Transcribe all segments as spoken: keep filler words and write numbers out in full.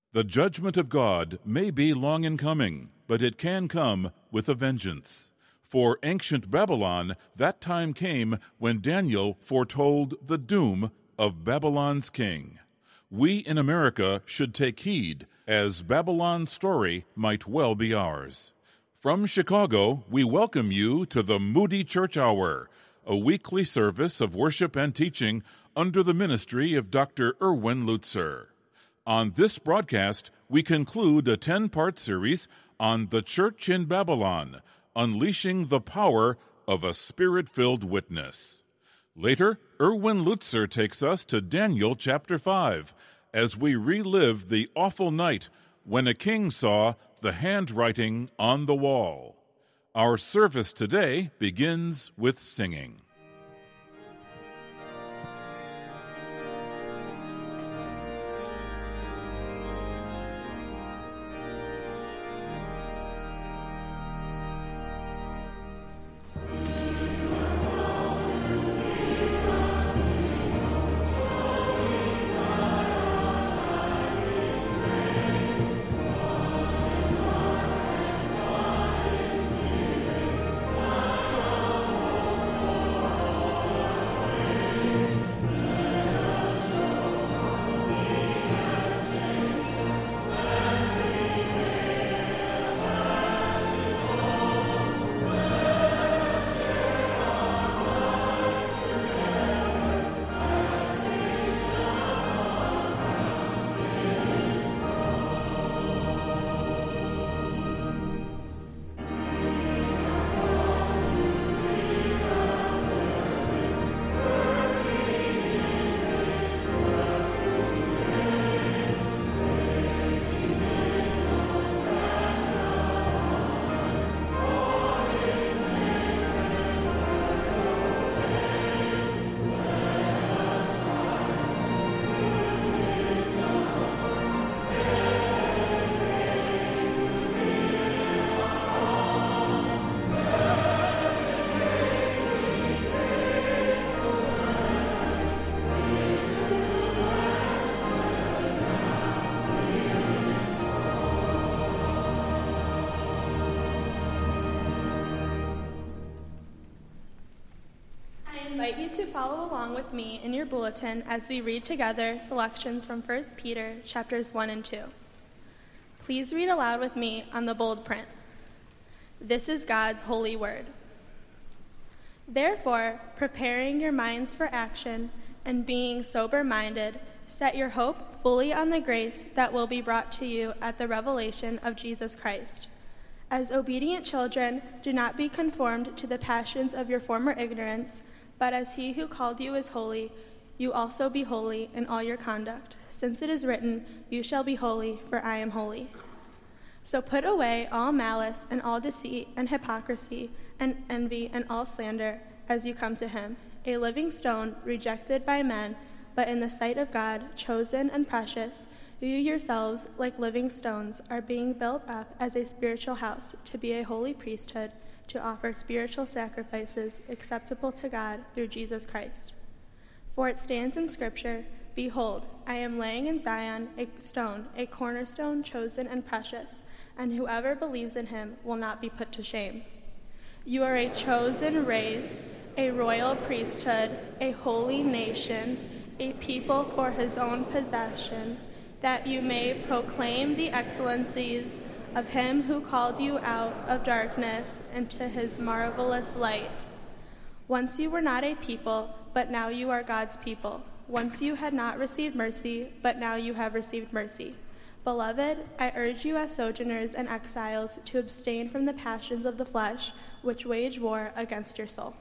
The judgment of God may be long in coming, but it can come with a vengeance. For ancient Babylon, that time came when Daniel foretold the doom of Babylon's king. We in America should take heed, as Babylon's story might well be ours. From Chicago, we welcome you to the Moody Church Hour, a weekly service of worship and teaching under the ministry of Doctor Erwin Lutzer. On this broadcast, we conclude a ten-part series on the Church in Babylon, unleashing the power of a Spirit-filled witness. Later, Erwin Lutzer takes us to Daniel chapter five, as we relive the awful night when a king saw the handwriting on the wall. Our service today begins with singing. I invite you to follow along with me in your bulletin as we read together selections from First Peter chapters one and two. Please read aloud with me on the bold print. This is God's holy word. Therefore, preparing your minds for action and being sober-minded, set your hope fully on the grace that will be brought to you at the revelation of Jesus Christ. As obedient children, do not be conformed to the passions of your former ignorance, but as he who called you is holy, you also be holy in all your conduct, since it is written, "You shall be holy, for I am holy." So put away all malice and all deceit and hypocrisy and envy and all slander as you come to him, a living stone rejected by men, but in the sight of God, chosen and precious. You yourselves, like living stones, are being built up as a spiritual house to be a holy priesthood, to offer spiritual sacrifices acceptable to God through Jesus Christ. For it stands in Scripture, "Behold, I am laying in Zion a stone, a cornerstone chosen and precious, and whoever believes in him will not be put to shame." You are a chosen race, a royal priesthood, a holy nation, a people for his own possession, that you may proclaim the excellencies of him who called you out of darkness into his marvelous light. Once you were not a people, but now you are God's people. Once you had not received mercy, but now you have received mercy. Beloved, I urge you as sojourners and exiles to abstain from the passions of the flesh, which wage war against your soul.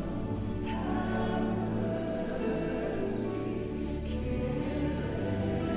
Have mercy,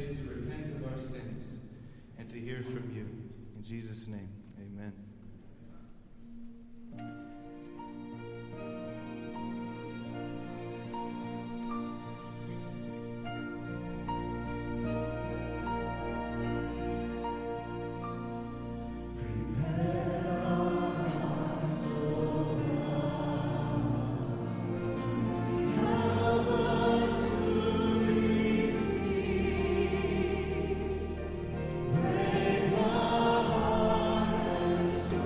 today to repent of our sins and to hear from you. In Jesus' name, amen. Stop.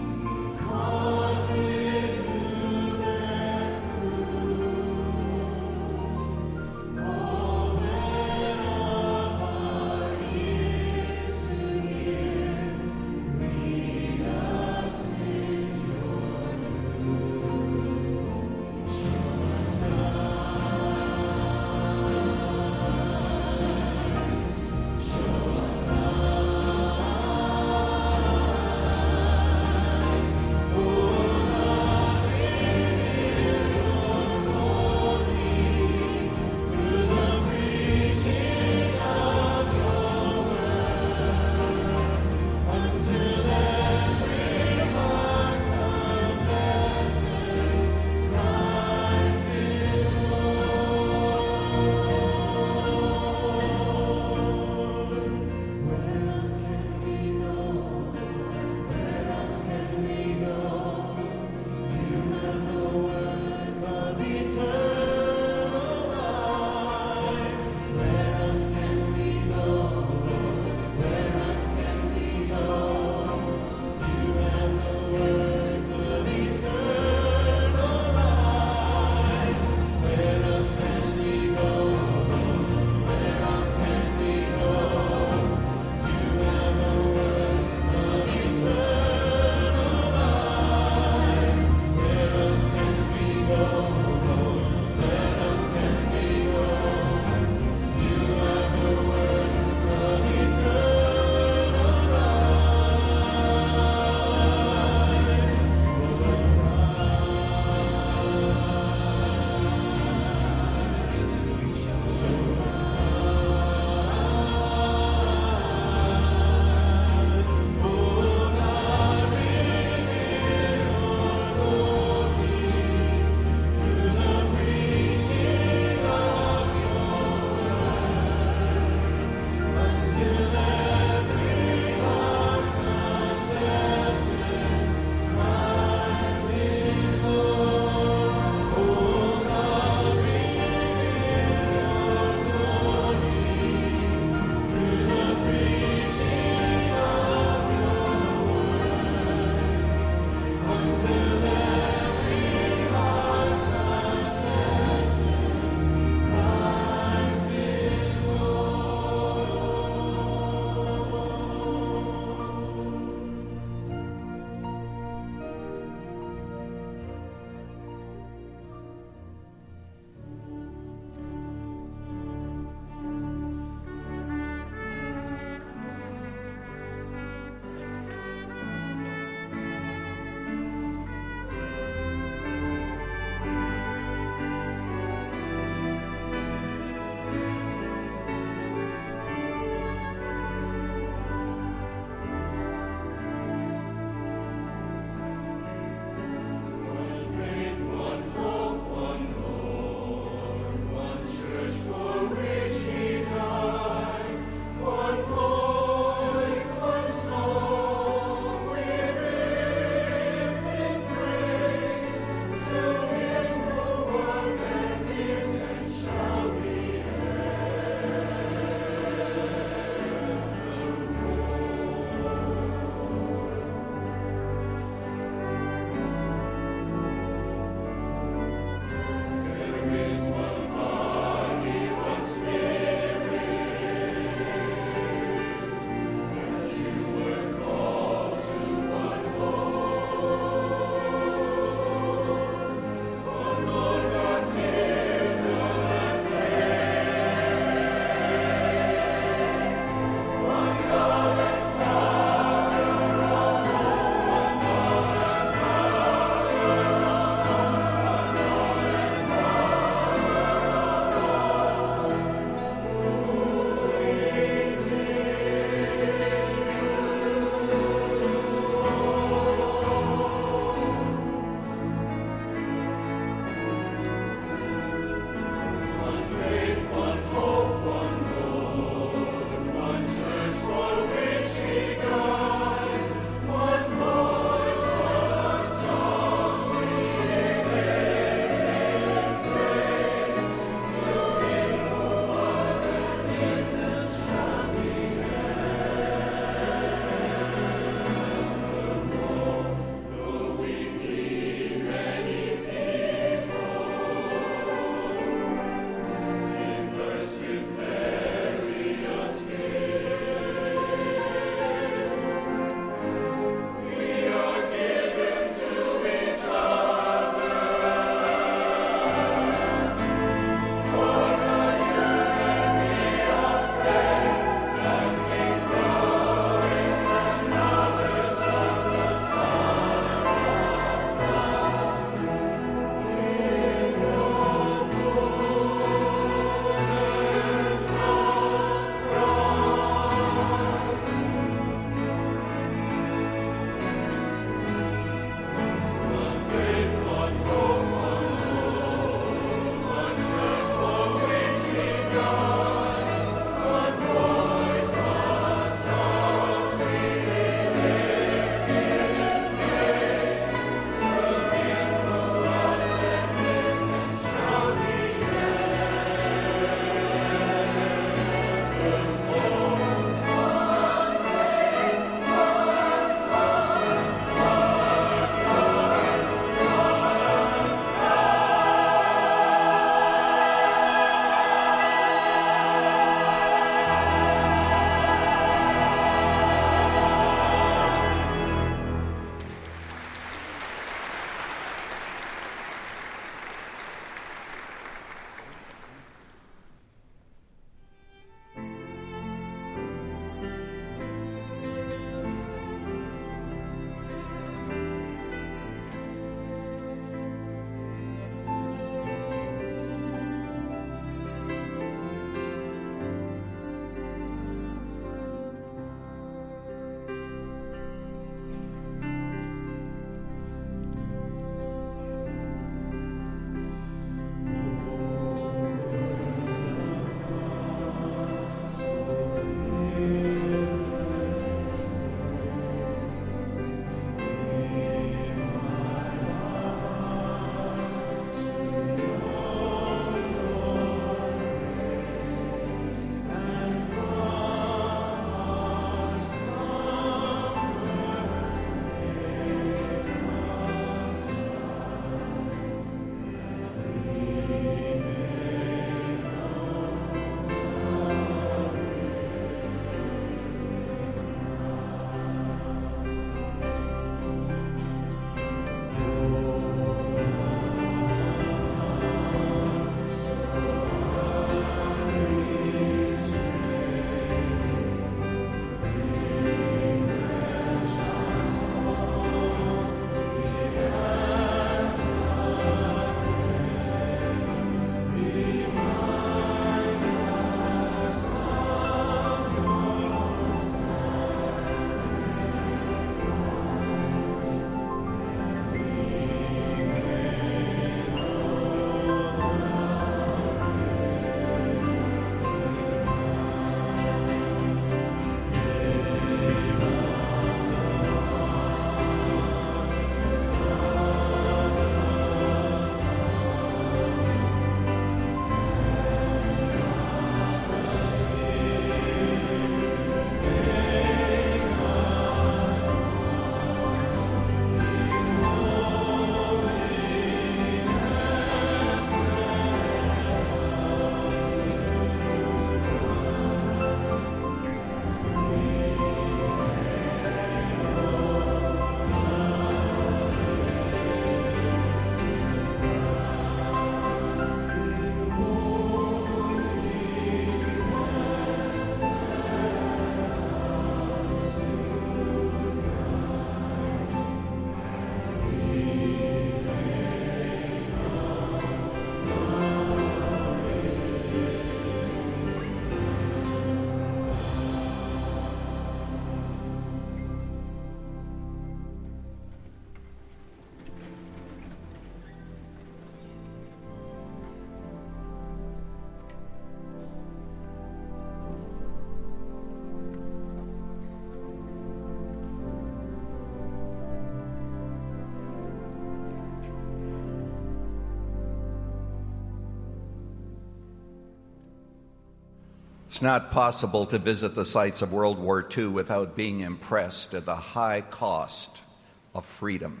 It's not possible to visit the sites of World War Two without being impressed at the high cost of freedom.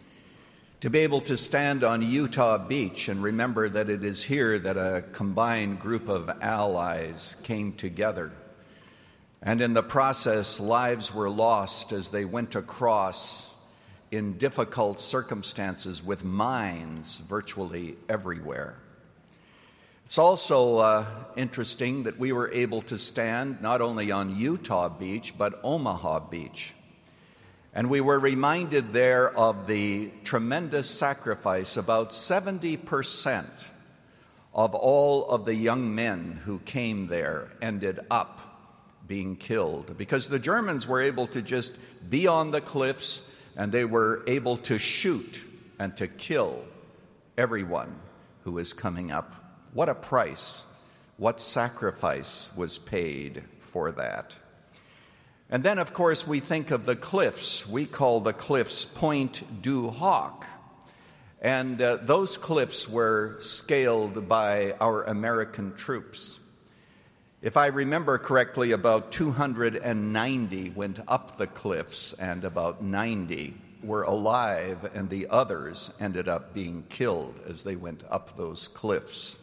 To be able to stand on Utah Beach and remember that it is here that a combined group of allies came together. And in the process, lives were lost as they went across in difficult circumstances with mines virtually everywhere. It's also uh, interesting that we were able to stand not only on Utah Beach, but Omaha Beach. And we were reminded there of the tremendous sacrifice. About seventy percent of all of the young men who came there ended up being killed because the Germans were able to just be on the cliffs and they were able to shoot and to kill everyone who was coming up. What a price, what sacrifice was paid for that. And then, of course, we think of the cliffs. We call the cliffs Pointe du Hoc. And uh, those cliffs were scaled by our American troops. If I remember correctly, about two hundred ninety went up the cliffs, and about ninety were alive, and the others ended up being killed as they went up those cliffs.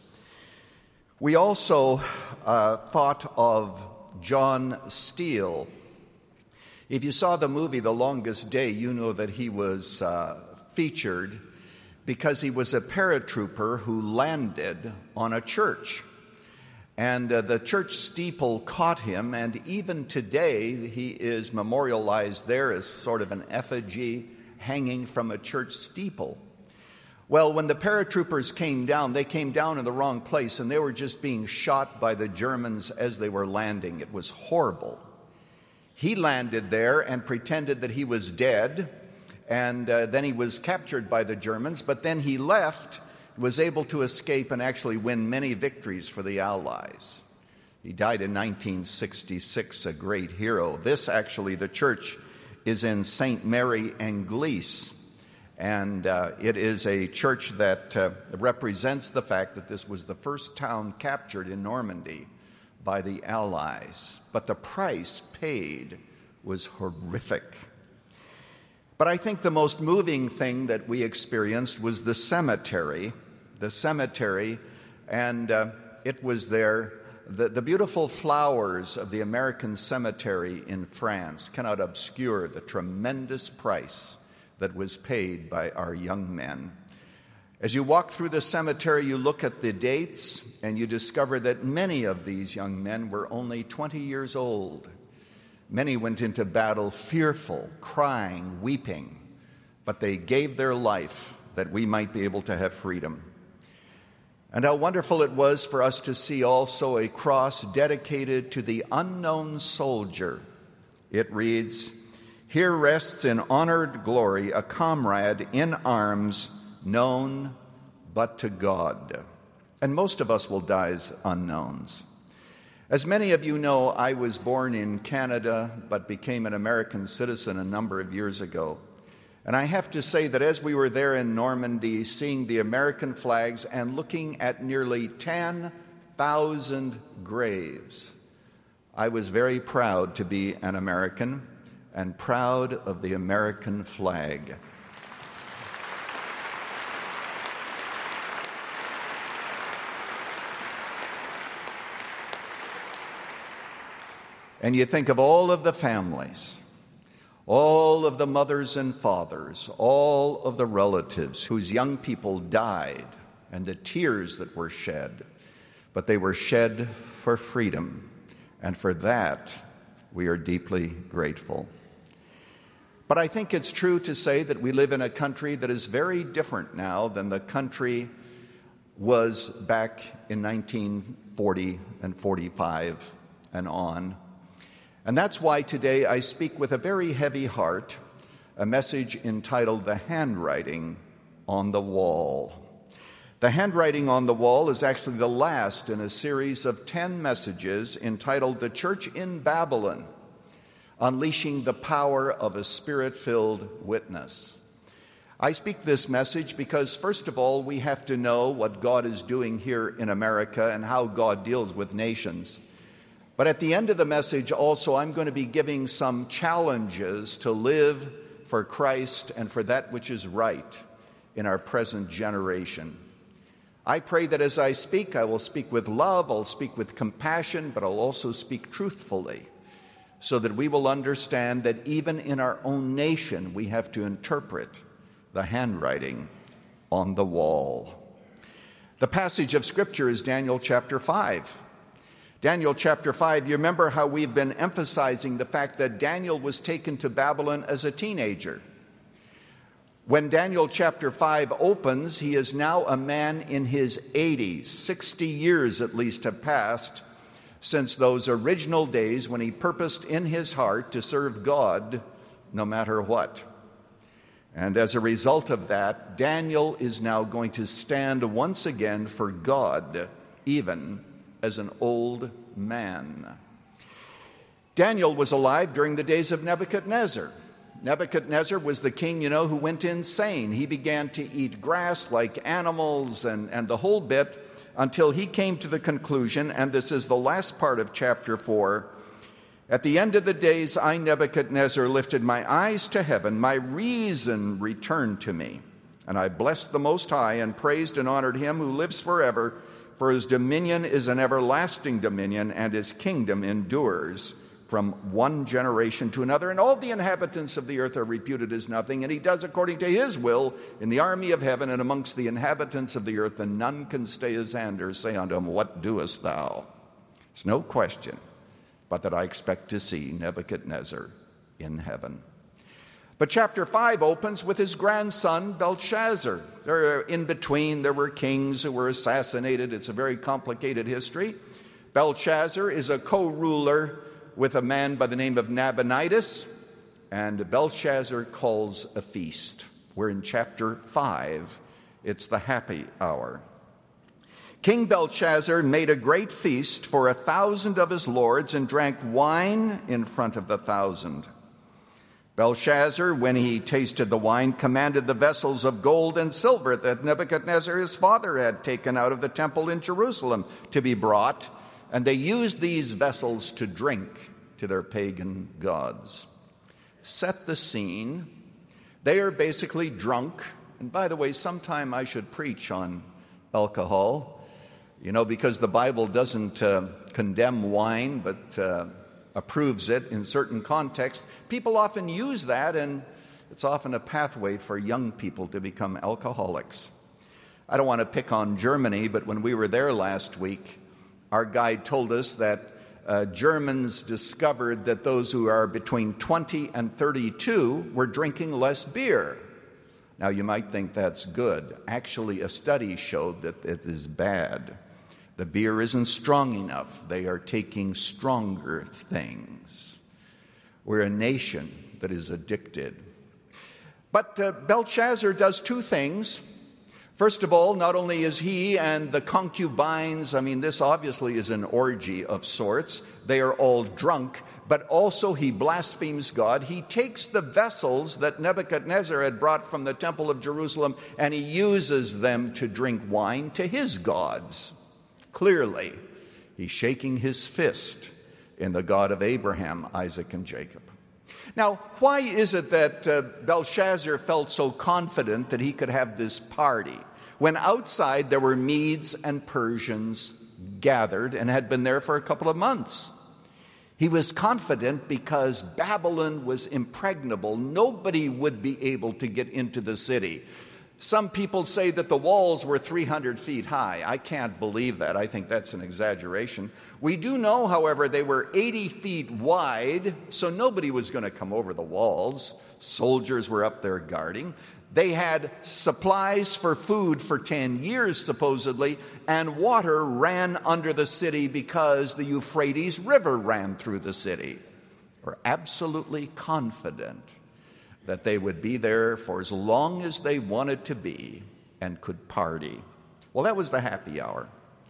We also uh, thought of John Steele. If you saw the movie The Longest Day, you know that he was uh, featured because he was a paratrooper who landed on a church. And uh, the church steeple caught him, and even today he is memorialized there as sort of an effigy hanging from a church steeple. Well, when the paratroopers came down, they came down in the wrong place, and they were just being shot by the Germans as they were landing. It was horrible. He landed there and pretended that he was dead, and uh, then he was captured by the Germans, but then he left, was able to escape and actually win many victories for the Allies. He died in nineteen sixty-six, a great hero. This, actually, the church is in Saint Mary Anglaise. And uh, it is a church that uh, represents the fact that this was the first town captured in Normandy by the Allies. But the price paid was horrific. But I think the most moving thing that we experienced was the cemetery. The cemetery, and uh, it was there. The, the beautiful flowers of the American cemetery in France cannot obscure the tremendous price that was paid by our young men. As you walk through the cemetery, you look at the dates, and you discover that many of these young men were only twenty years old. Many went into battle fearful, crying, weeping, but they gave their life that we might be able to have freedom. And how wonderful it was for us to see also a cross dedicated to the unknown soldier. It reads, "Here rests in honored glory a comrade in arms known but to God." And most of us will die as unknowns. As many of you know, I was born in Canada but became an American citizen a number of years ago. And I have to say that as we were there in Normandy, seeing the American flags and looking at nearly ten thousand graves, I was very proud to be an American and proud of the American flag. And you think of all of the families, all of the mothers and fathers, all of the relatives whose young people died, and the tears that were shed, but they were shed for freedom, and for that we are deeply grateful. But I think it's true to say that we live in a country that is very different now than the country was back in nineteen forty and forty-five and on. And that's why today I speak with a very heavy heart, a message entitled "The Handwriting on the Wall." The handwriting on the wall is actually the last in a series of ten messages entitled "The Church in Babylon, Unleashing the Power of a Spirit-Filled Witness." I speak this message because, first of all, we have to know what God is doing here in America and how God deals with nations. But at the end of the message also, I'm going to be giving some challenges to live for Christ and for that which is right in our present generation. I pray that as I speak, I will speak with love, I'll speak with compassion, but I'll also speak truthfully, so that we will understand that even in our own nation, we have to interpret the handwriting on the wall. The passage of Scripture is Daniel chapter five. Daniel chapter five, you remember how we've been emphasizing the fact that Daniel was taken to Babylon as a teenager. When Daniel chapter five opens, he is now a man in his eighties. sixty years at least have passed since those original days when he purposed in his heart to serve God no matter what. And as a result of that, Daniel is now going to stand once again for God, even as an old man. Daniel was alive during the days of Nebuchadnezzar. Nebuchadnezzar was the king, you know, who went insane. He began to eat grass like animals and, and the whole bit until he came to the conclusion, and this is the last part of chapter four, at the end of the days, I, Nebuchadnezzar, lifted my eyes to heaven. My reason returned to me, and I blessed the Most High and praised and honored him who lives forever, for his dominion is an everlasting dominion, and his kingdom endures from one generation to another. And all the inhabitants of the earth are reputed as nothing, and he does according to his will in the army of heaven and amongst the inhabitants of the earth, and none can stay his hand or say unto him, What doest thou? There's no question but that I expect to see Nebuchadnezzar in heaven. But chapter five opens with his grandson, Belshazzar. There, in between, there were kings who were assassinated. It's a very complicated history. Belshazzar is a co-ruler with a man by the name of Nabonidus, and Belshazzar calls a feast. We're in chapter five. It's the happy hour. King Belshazzar made a great feast for a thousand of his lords and drank wine in front of the thousand. Belshazzar, when he tasted the wine, commanded the vessels of gold and silver that Nebuchadnezzar his father had taken out of the temple in Jerusalem to be brought, and they used these vessels to drink to their pagan gods. Set the scene. They are basically drunk. And by the way, sometime I should preach on alcohol, you know, because the Bible doesn't uh, condemn wine, but uh, approves it in certain contexts. People often use that, and it's often a pathway for young people to become alcoholics. I don't want to pick on Germany, but when we were there last week, our guide told us that uh, Germans discovered that those who are between twenty and thirty-two were drinking less beer. Now, you might think that's good. Actually, a study showed that it is bad. The beer isn't strong enough. They are taking stronger things. We're a nation that is addicted. But uh, Belshazzar does two things. First of all, not only is he and the concubines, I mean, this obviously is an orgy of sorts. They are all drunk, but also he blasphemes God. He takes the vessels that Nebuchadnezzar had brought from the temple of Jerusalem, and he uses them to drink wine to his gods. Clearly, he's shaking his fist in the God of Abraham, Isaac, and Jacob. Now, why is it that uh, Belshazzar felt so confident that he could have this party when outside there were Medes and Persians gathered and had been there for a couple of months? He was confident because Babylon was impregnable. Nobody would be able to get into the city. Some people say that the walls were three hundred feet high. I can't believe that. I think that's an exaggeration. We do know, however, they were eighty feet wide, so nobody was going to come over the walls. Soldiers were up there guarding. They had supplies for food for ten years, supposedly, and water ran under the city because the Euphrates River ran through the city. We're absolutely confident that they would be there for as long as they wanted to be and could party. Well, that was the happy hour.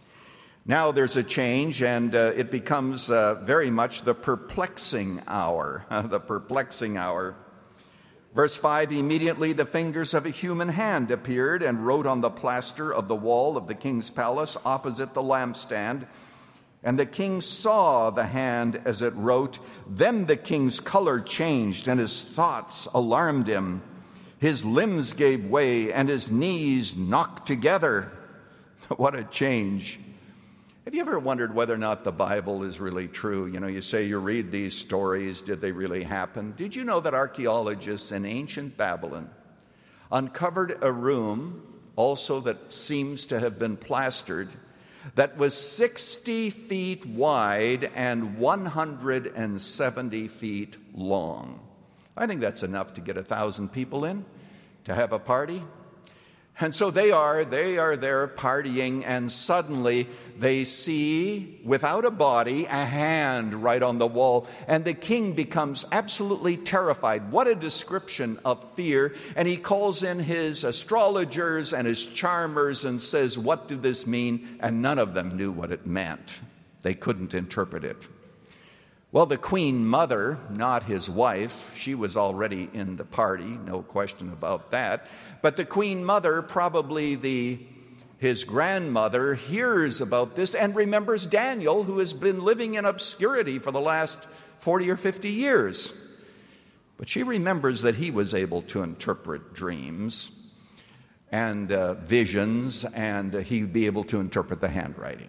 Now there's a change, and uh, it becomes uh, very much the perplexing hour. The perplexing hour. Verse five, immediately the fingers of a human hand appeared and wrote on the plaster of the wall of the king's palace opposite the lampstand. And the king saw the hand as it wrote. Then the king's color changed, and his thoughts alarmed him. His limbs gave way, and his knees knocked together. What a change. Have you ever wondered whether or not the Bible is really true? You know, you say you read these stories. Did they really happen? Did you know that archaeologists in ancient Babylon uncovered a room, also that seems to have been plastered, that was sixty feet wide and one hundred seventy feet long? I think that's enough to get a thousand people in to have a party. And so they are, they are there partying, and suddenly they see, without a body, a hand right on the wall. And the king becomes absolutely terrified. What a description of fear. And he calls in his astrologers and his charmers and says, what do this mean? And none of them knew what it meant. They couldn't interpret it. Well, the queen mother, not his wife, she was already in the party, no question about that. But the queen mother, probably the his grandmother, hears about this and remembers Daniel, who has been living in obscurity for the last forty or fifty years. But she remembers that he was able to interpret dreams and uh, visions, and uh, he'd be able to interpret the handwriting.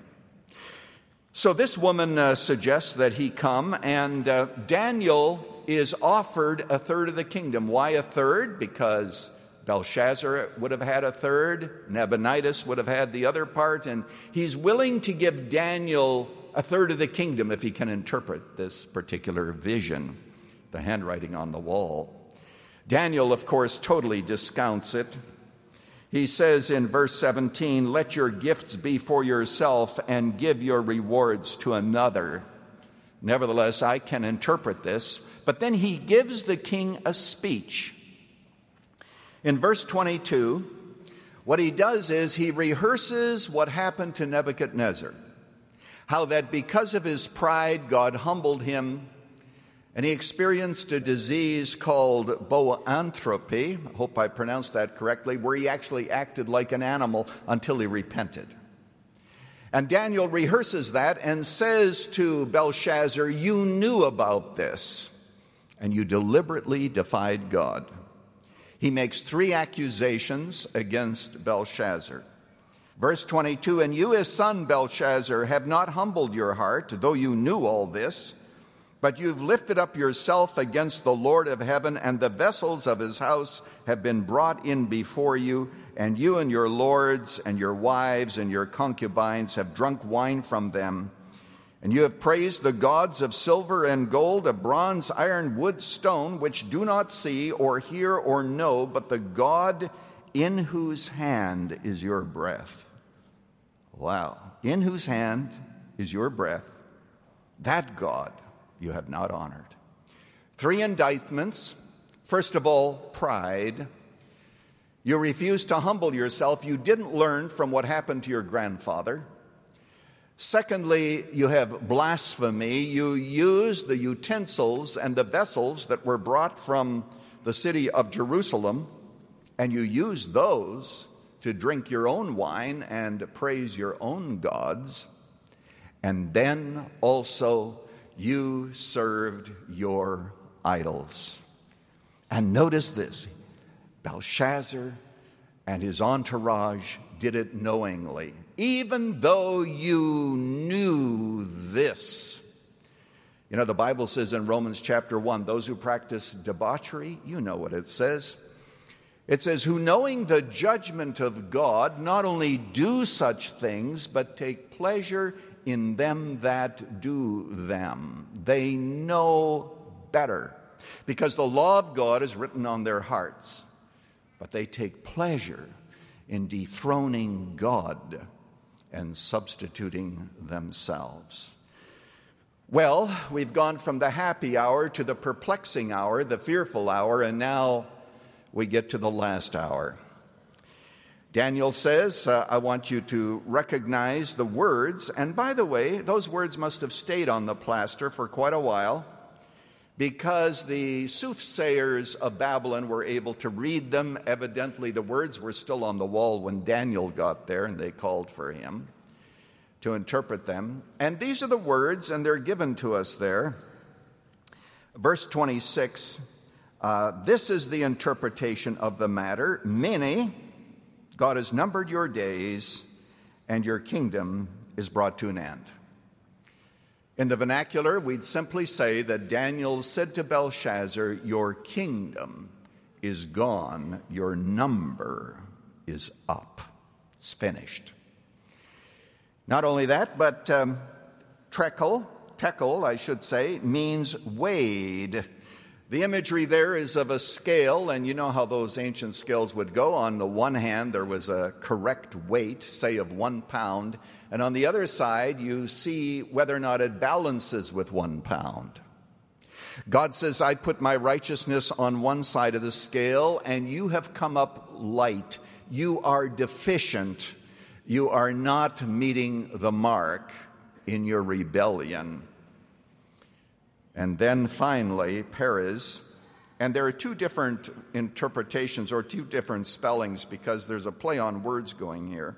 So this woman uh, suggests that he come, and uh, Daniel is offered a third of the kingdom. Why a third? Because Belshazzar would have had a third, Nabonidus would have had the other part, and he's willing to give Daniel a third of the kingdom if he can interpret this particular vision, the handwriting on the wall. Daniel, of course, totally discounts it. He says in verse seventeen, let your gifts be for yourself and give your rewards to another. Nevertheless, I can interpret this. But then he gives the king a speech. In verse twenty-two, what he does is he rehearses what happened to Nebuchadnezzar. How that because of his pride, God humbled him, and he experienced a disease called boanthropy, I hope I pronounced that correctly, where he actually acted like an animal until he repented. And Daniel rehearses that and says to Belshazzar, you knew about this, and you deliberately defied God. He makes three accusations against Belshazzar. Verse twenty-two, and you, his son Belshazzar, have not humbled your heart, though you knew all this, but you've lifted up yourself against the Lord of heaven, and the vessels of his house have been brought in before you, and you and your lords and your wives and your concubines have drunk wine from them. And you have praised the gods of silver and gold, of bronze, iron, wood, stone, which do not see or hear or know, but the God in whose hand is your breath. Wow. In whose hand is your breath, that God you have not honored. Three indictments. First of all, pride. You refuse to humble yourself. You didn't learn from what happened to your grandfather. Secondly, you have blasphemy. You use the utensils and the vessels that were brought from the city of Jerusalem, and you use those to drink your own wine and praise your own gods. And then also you served your idols. And notice this, Belshazzar and his entourage did it knowingly, even though you knew this. You know, the Bible says in Romans chapter one, those who practice debauchery, you know what it says. It says, who knowing the judgment of God, not only do such things, but take pleasure in them that do them. They know better, because the law of God is written on their hearts, but they take pleasure in dethroning God and substituting themselves. Well, we've gone from the happy hour to the perplexing hour, the fearful hour, and now we get to the last hour. Daniel says, uh, I want you to recognize the words. And by the way, those words must have stayed on the plaster for quite a while, because the soothsayers of Babylon were able to read them. Evidently, the words were still on the wall when Daniel got there and they called for him to interpret them. And these are the words, and they're given to us there. Verse twenty-six, uh, this is the interpretation of the matter. Many, God has numbered your days, and your kingdom is brought to an end. In the vernacular, we'd simply say that Daniel said to Belshazzar, your kingdom is gone, your number is up. It's finished. Not only that, but um, trekel, tekel, I should say, means weighed. The imagery there is of a scale, and you know how those ancient scales would go. On the one hand, there was a correct weight, say of one pound, and on the other side, you see whether or not it balances with one pound. God says, I put my righteousness on one side of the scale, and you have come up light. You are deficient. You are not meeting the mark in your rebellion. And then finally, Perez. And there are two different interpretations or two different spellings because there's a play on words going here.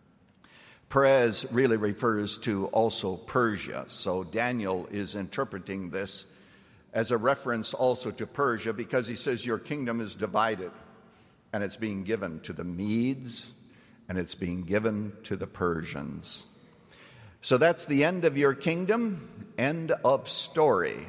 Perez really refers to also Persia. So Daniel is interpreting this as a reference also to Persia because he says your kingdom is divided and it's being given to the Medes and it's being given to the Persians. So that's the end of your kingdom, end of story.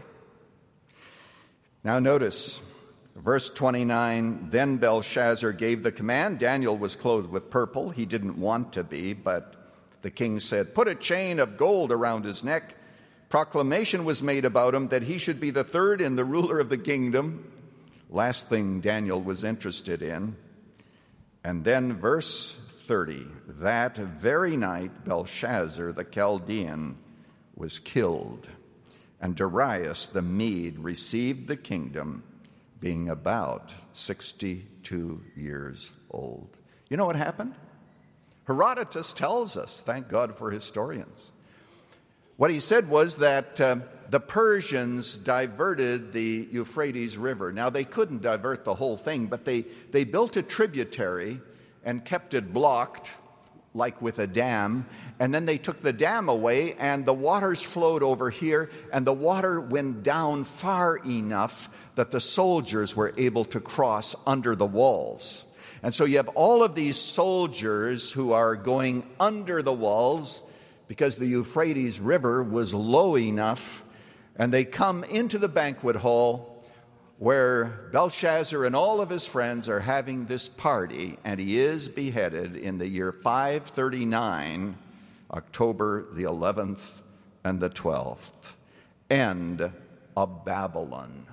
Now notice, verse twenty-nine, then Belshazzar gave the command. Daniel was clothed with purple. He didn't want to be, but the king said, put a chain of gold around his neck. Proclamation was made about him that he should be the third in the ruler of the kingdom. Last thing Daniel was interested in. And then verse thirty, that very night Belshazzar the Chaldean was killed, and Darius the Mede received the kingdom, being about sixty-two years old. You know what happened? Herodotus tells us, thank God for historians. What he said was that uh, the Persians diverted the Euphrates River. Now, they couldn't divert the whole thing, but they, they built a tributary and kept it blocked, like with a dam. And then they took the dam away, and the waters flowed over here, and the water went down far enough that the soldiers were able to cross under the walls. And so you have all of these soldiers who are going under the walls because the Euphrates River was low enough, and they come into the banquet hall where Belshazzar and all of his friends are having this party, and he is beheaded in the year five thirty-nine, October the eleventh and the twelfth. End of Babylon.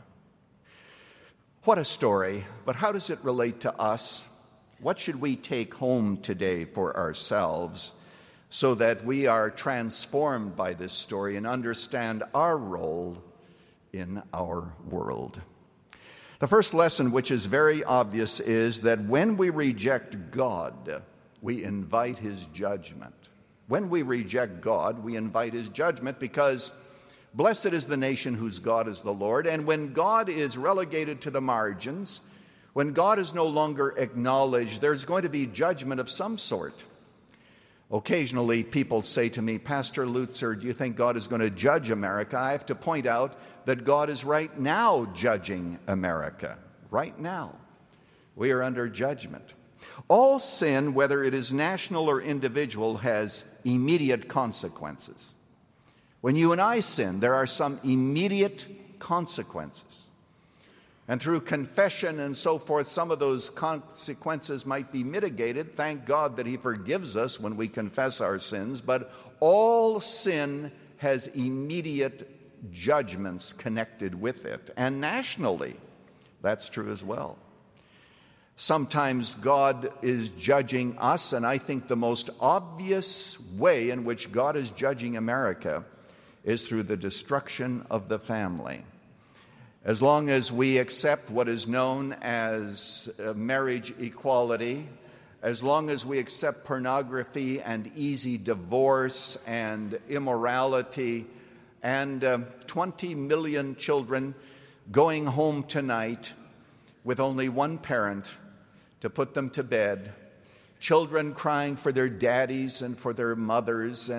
What a story, but how does it relate to us? What should we take home today for ourselves so that we are transformed by this story and understand our role in our world? The first lesson, which is very obvious, is that when we reject God, we invite his judgment. When we reject God, we invite his judgment because blessed is the nation whose God is the Lord. And when God is relegated to the margins, when God is no longer acknowledged, there's going to be judgment of some sort. Occasionally, people say to me, Pastor Lutzer, do you think God is going to judge America? I have to point out that God is right now judging America. Right now. We are under judgment. All sin, whether it is national or individual, has immediate consequences. When you and I sin, there are some immediate consequences. And through confession and so forth, some of those consequences might be mitigated. Thank God that he forgives us when we confess our sins. But all sin has immediate judgments connected with it. And nationally, that's true as well. Sometimes God is judging us, and I think the most obvious way in which God is judging America is through the destruction of the family. As long as we accept what is known as uh, marriage equality, as long as we accept pornography and easy divorce and immorality and uh, twenty million children going home tonight with only one parent to put them to bed, children crying for their daddies and for their mothers, and,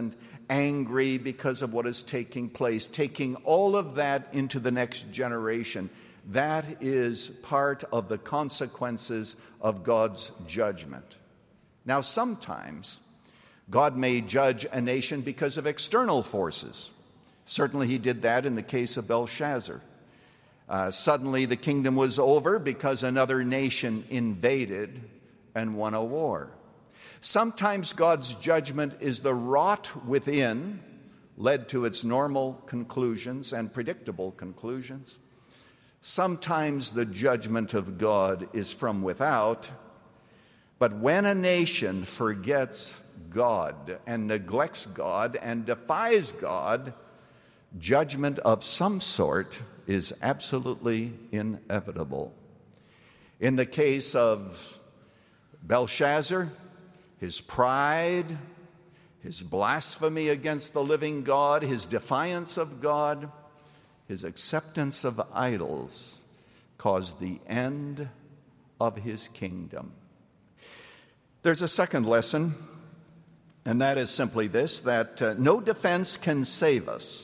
angry because of what is taking place, taking all of that into the next generation. That is part of the consequences of God's judgment. Now, sometimes God may judge a nation because of external forces. Certainly he did that in the case of Belshazzar. Uh, suddenly the kingdom was over because another nation invaded and won a war. Sometimes God's judgment is the rot within, led to its normal conclusions and predictable conclusions. Sometimes the judgment of God is from without. But when a nation forgets God and neglects God and defies God, judgment of some sort is absolutely inevitable. In the case of Belshazzar, his pride, his blasphemy against the living God, his defiance of God, his acceptance of idols caused the end of his kingdom. There's a second lesson, and that is simply this, that uh, no defense can save us.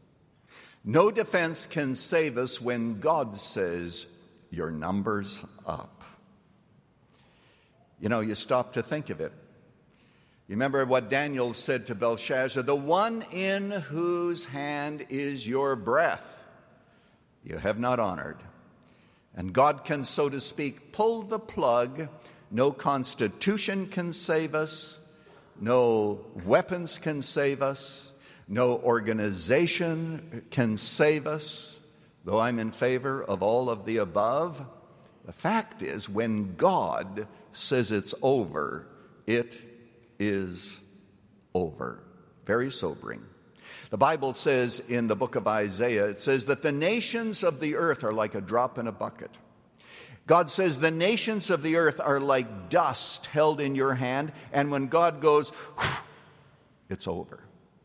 No defense can save us when God says, your number's up. You know, you stop to think of it. You remember what Daniel said to Belshazzar, the one in whose hand is your breath, you have not honored. And God can, so to speak, pull the plug. No constitution can save us. No weapons can save us. No organization can save us. Though I'm in favor of all of the above, the fact is, when God says it's over, it is over. Very sobering. The Bible says in the book of Isaiah, it says that the nations of the earth are like a drop in a bucket. God says the nations of the earth are like dust held in your hand, and when God goes, it's over.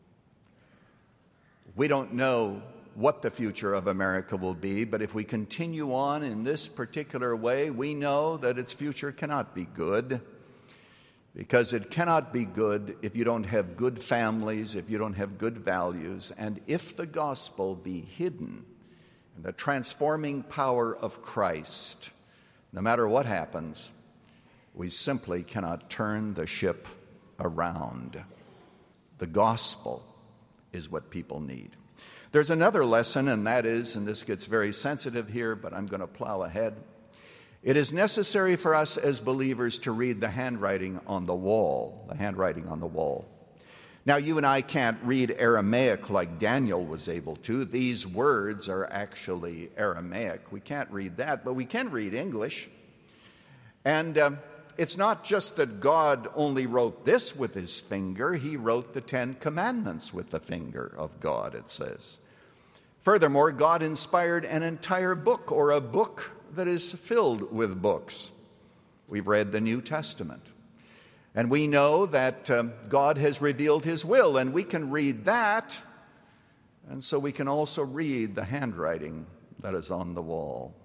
We don't know what the future of America will be, but if we continue on in this particular way, we know that its future cannot be good, because it cannot be good if you don't have good families, if you don't have good values, and if the gospel be hidden in the transforming power of Christ, no matter what happens, we simply cannot turn the ship around. The gospel is what people need. There's another lesson, and that is, and this gets very sensitive here, but I'm going to plow ahead. It is necessary for us as believers to read the handwriting on the wall, the handwriting on the wall. Now, you and I can't read Aramaic like Daniel was able to. These words are actually Aramaic. We can't read that, but we can read English. And uh, it's not just that God only wrote this with his finger. He wrote the Ten Commandments with the finger of God, it says. Furthermore, God inspired an entire book, or a book that is filled with books. We've read the New Testament. And we know that um, God has revealed his will, and we can read that, and so we can also read the handwriting that is on the wall.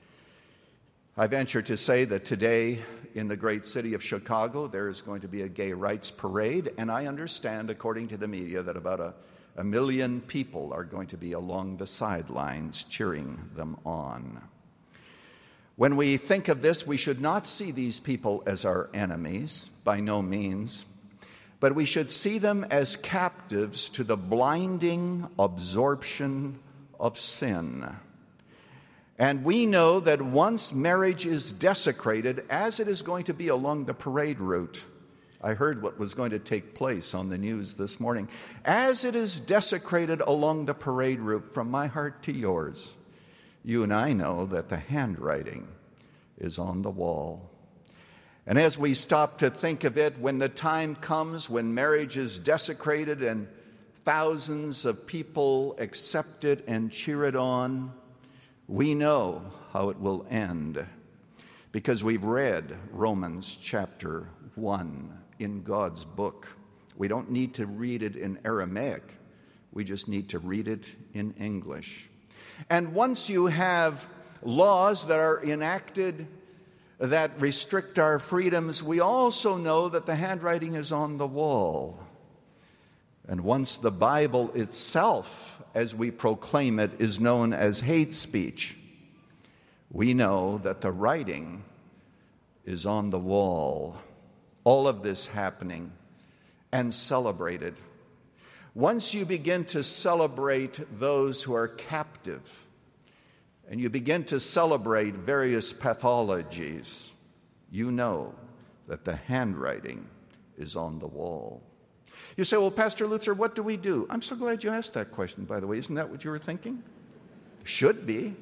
I venture to say that today in the great city of Chicago, there is going to be a gay rights parade, and I understand, according to the media, that about a, a million people are going to be along the sidelines cheering them on. When we think of this, we should not see these people as our enemies, by no means, but we should see them as captives to the blinding absorption of sin. And we know that once marriage is desecrated, as it is going to be along the parade route, I heard what was going to take place on the news this morning, as it is desecrated along the parade route from my heart to yours, you and I know that the handwriting is on the wall. And as we stop to think of it, when the time comes when marriage is desecrated and thousands of people accept it and cheer it on, we know how it will end, because we've read Romans chapter one in God's book. We don't need to read it in Aramaic. We just need to read it in English. And once you have laws that are enacted that restrict our freedoms, we also know that the handwriting is on the wall. And once the Bible itself, as we proclaim it, is known as hate speech, we know that the writing is on the wall. All of this happening and celebrated. Once you begin to celebrate those who are captive, and you begin to celebrate various pathologies, you know that the handwriting is on the wall. You say, well, Pastor Lutzer, what do we do? I'm so glad you asked that question, by the way. Isn't that what you were thinking? Should be.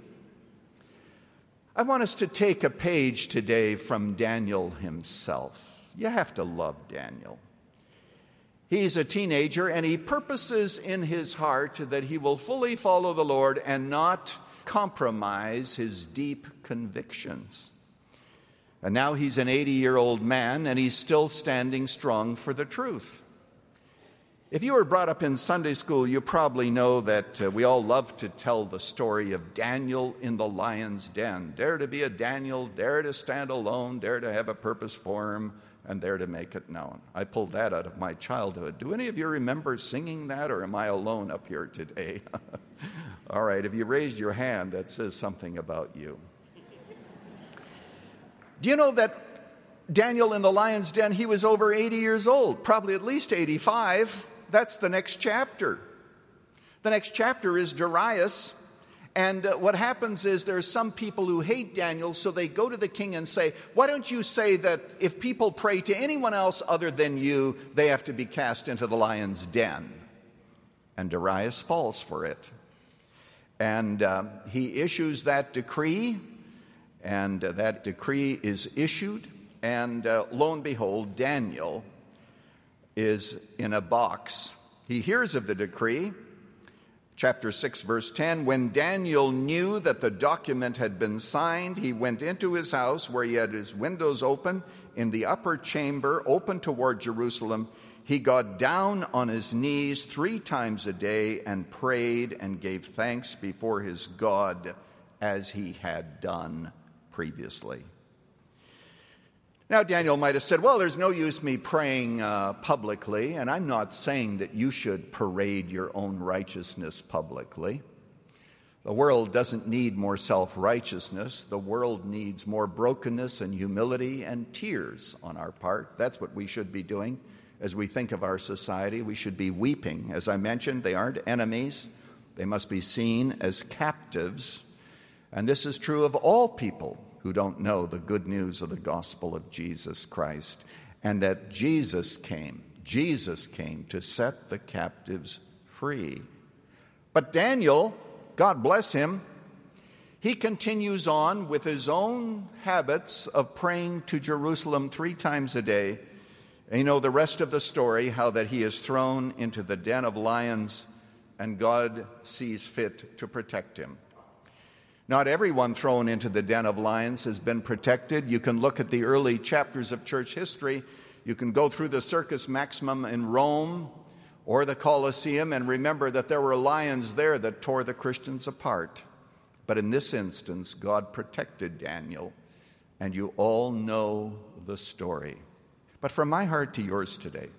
I want us to take a page today from Daniel himself. You have to love Daniel. He's a teenager, and he purposes in his heart that he will fully follow the Lord and not compromise his deep convictions. And now he's an eighty-year-old man, and he's still standing strong for the truth. If you were brought up in Sunday school, you probably know that uh, we all love to tell the story of Daniel in the lion's den. Dare to be a Daniel, dare to stand alone, dare to have a purpose for him, and dare to make it known. I pulled that out of my childhood. Do any of you remember singing that, or am I alone up here today? All right, if you raised your hand, that says something about you. Do you know that Daniel in the lion's den, he was over eighty years old, probably at least eighty-five. That's the next chapter. The next chapter is Darius. And uh, what happens is there's some people who hate Daniel, so they go to the king and say, why don't you say that if people pray to anyone else other than you, they have to be cast into the lion's den? And Darius falls for it. And uh, he issues that decree, and uh, that decree is issued. And uh, lo and behold, Daniel is in a box. He hears of the decree. Chapter six, verse ten, when Daniel knew that the document had been signed, he went into his house where he had his windows open in the upper chamber, open toward Jerusalem. He got down on his knees three times a day and prayed and gave thanks before his God as he had done previously. Now, Daniel might have said, well, there's no use me praying uh, publicly, and I'm not saying that you should parade your own righteousness publicly. The world doesn't need more self-righteousness. The world needs more brokenness and humility and tears on our part. That's what we should be doing as we think of our society. We should be weeping. As I mentioned, they aren't enemies. They must be seen as captives. And this is true of all people who don't know the good news of the gospel of Jesus Christ, and that Jesus came, Jesus came to set the captives free. But Daniel, God bless him, he continues on with his own habits of praying to Jerusalem three times a day. And you know the rest of the story, how that he is thrown into the den of lions, and God sees fit to protect him. Not everyone thrown into the den of lions has been protected. You can look at the early chapters of church history. You can go through the Circus Maximum in Rome or the Colosseum and remember that there were lions there that tore the Christians apart. But in this instance, God protected Daniel, and you all know the story. But from my heart to yours today,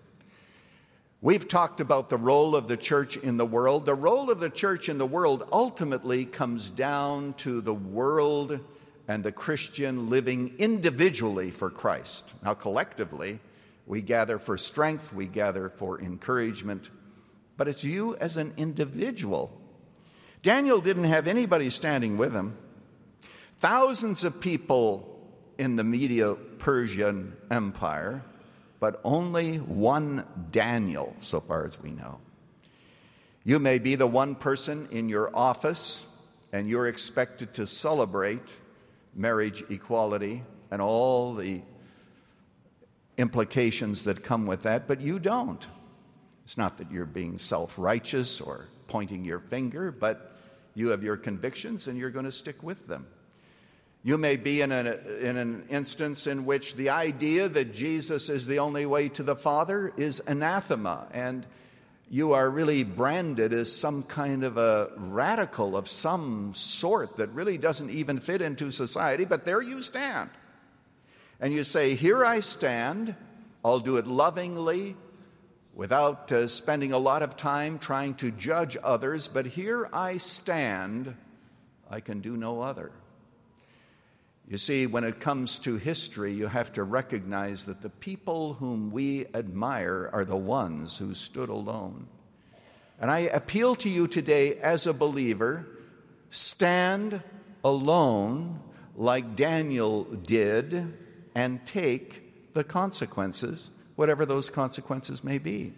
we've talked about the role of the church in the world. The role of the church in the world ultimately comes down to the world and the Christian living individually for Christ. Now, collectively, we gather for strength, we gather for encouragement, but it's you as an individual. Daniel didn't have anybody standing with him. Thousands of people in the Medo-Persian Empire, but only one Daniel, so far as we know. You may be the one person in your office, and you're expected to celebrate marriage equality and all the implications that come with that, but you don't. It's not that you're being self-righteous or pointing your finger, but you have your convictions, and you're going to stick with them. You may be in, a, in an instance in which the idea that Jesus is the only way to the Father is anathema, and you are really branded as some kind of a radical of some sort that really doesn't even fit into society, but there you stand. And you say, here I stand, I'll do it lovingly, without uh, spending a lot of time trying to judge others, but here I stand, I can do no other. You see, when it comes to history, you have to recognize that the people whom we admire are the ones who stood alone. And I appeal to you today as a believer, stand alone like Daniel did and take the consequences, whatever those consequences may be.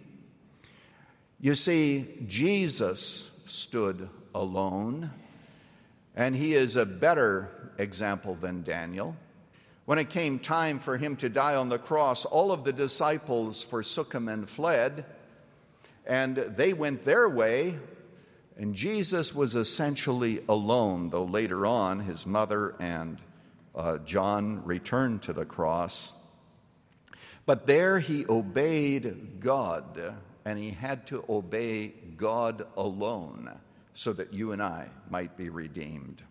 You see, Jesus stood alone, and he is a better example than Daniel. When it came time for him to die on the cross, all of the disciples forsook him and fled, and they went their way, and Jesus was essentially alone, though later on his mother and uh, John returned to the cross. But there he obeyed God, and he had to obey God alone so that you and I might be redeemed.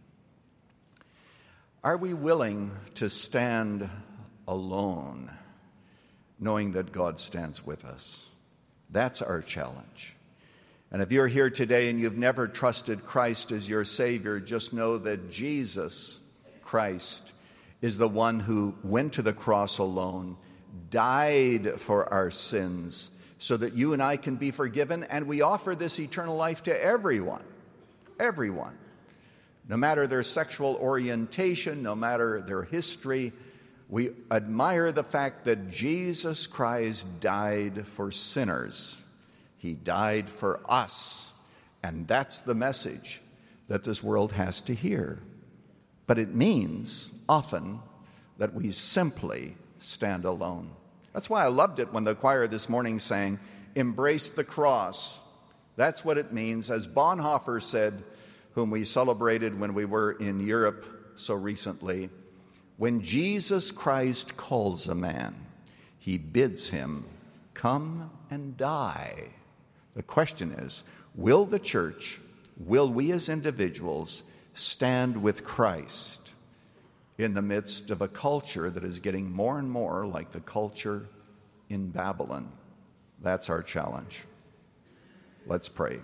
Are we willing to stand alone, knowing that God stands with us? That's our challenge. And if you're here today and you've never trusted Christ as your Savior, just know that Jesus Christ is the one who went to the cross alone, died for our sins, so that you and I can be forgiven, and we offer this eternal life to everyone. Everyone. No matter their sexual orientation, no matter their history, we admire the fact that Jesus Christ died for sinners. He died for us, and that's the message that this world has to hear. But it means often that we simply stand alone. That's why I loved it when the choir this morning sang, "Embrace the cross." That's what it means. As Bonhoeffer said, whom we celebrated when we were in Europe so recently, when Jesus Christ calls a man, he bids him come and die. The question is, will the church, will we as individuals stand with Christ in the midst of a culture that is getting more and more like the culture in Babylon? That's our challenge. Let's pray.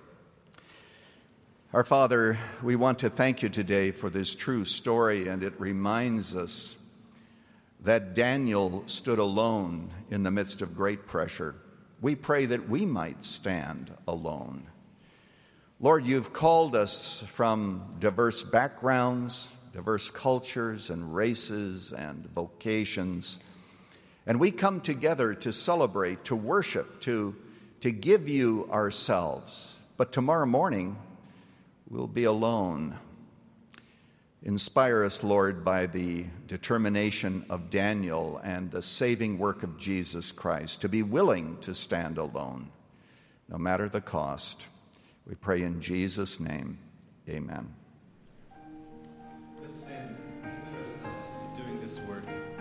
Our Father, we want to thank you today for this true story, and it reminds us that Daniel stood alone in the midst of great pressure. We pray that we might stand alone. Lord, you've called us from diverse backgrounds, diverse cultures and races and vocations, and we come together to celebrate, to worship, to, to give you ourselves. But tomorrow morning, we'll be alone. Inspire us, Lord, by the determination of Daniel and the saving work of Jesus Christ, to be willing to stand alone, no matter the cost. We pray in Jesus' name. Amen. Let's stand and commit ourselves to doing this work.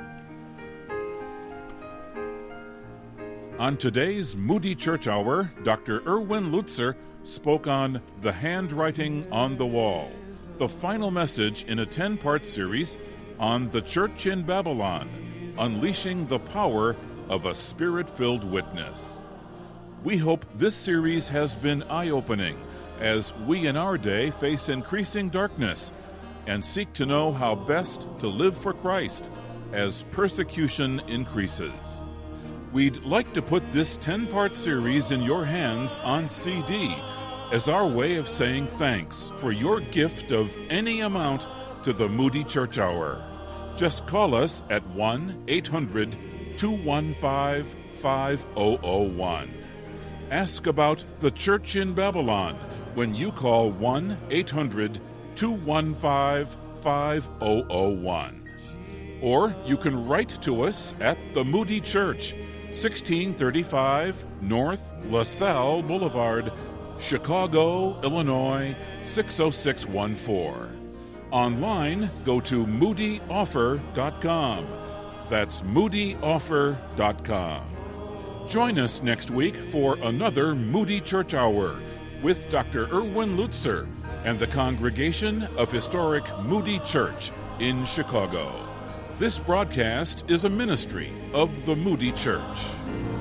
On today's Moody Church Hour, Doctor Erwin Lutzer spoke on The Handwriting on the Wall, the final message in a ten-part series on the Church in Babylon, unleashing the power of a Spirit-filled witness. We hope this series has been eye-opening as we in our day face increasing darkness and seek to know how best to live for Christ as persecution increases. We'd like to put this ten-part series in your hands on C D as our way of saying thanks for your gift of any amount to the Moody Church Hour. Just call us at one eight hundred two one five five zero zero one. Ask about the Church in Babylon when you call one eight hundred two one five five zero zero one. Or you can write to us at the Moody Church, sixteen thirty-five North LaSalle Boulevard, Chicago, Illinois, six oh six one four. Online, go to moody offer dot com. That's moody offer dot com. Join us next week for another Moody Church Hour with Doctor Erwin Lutzer and the congregation of historic Moody Church in Chicago. This broadcast is a ministry of the Moody Church.